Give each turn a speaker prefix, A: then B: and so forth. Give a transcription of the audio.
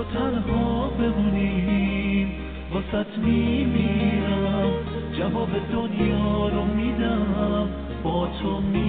A: تو تنها بمونیم واسط میمیرم جواب دنیا رو میدم با تو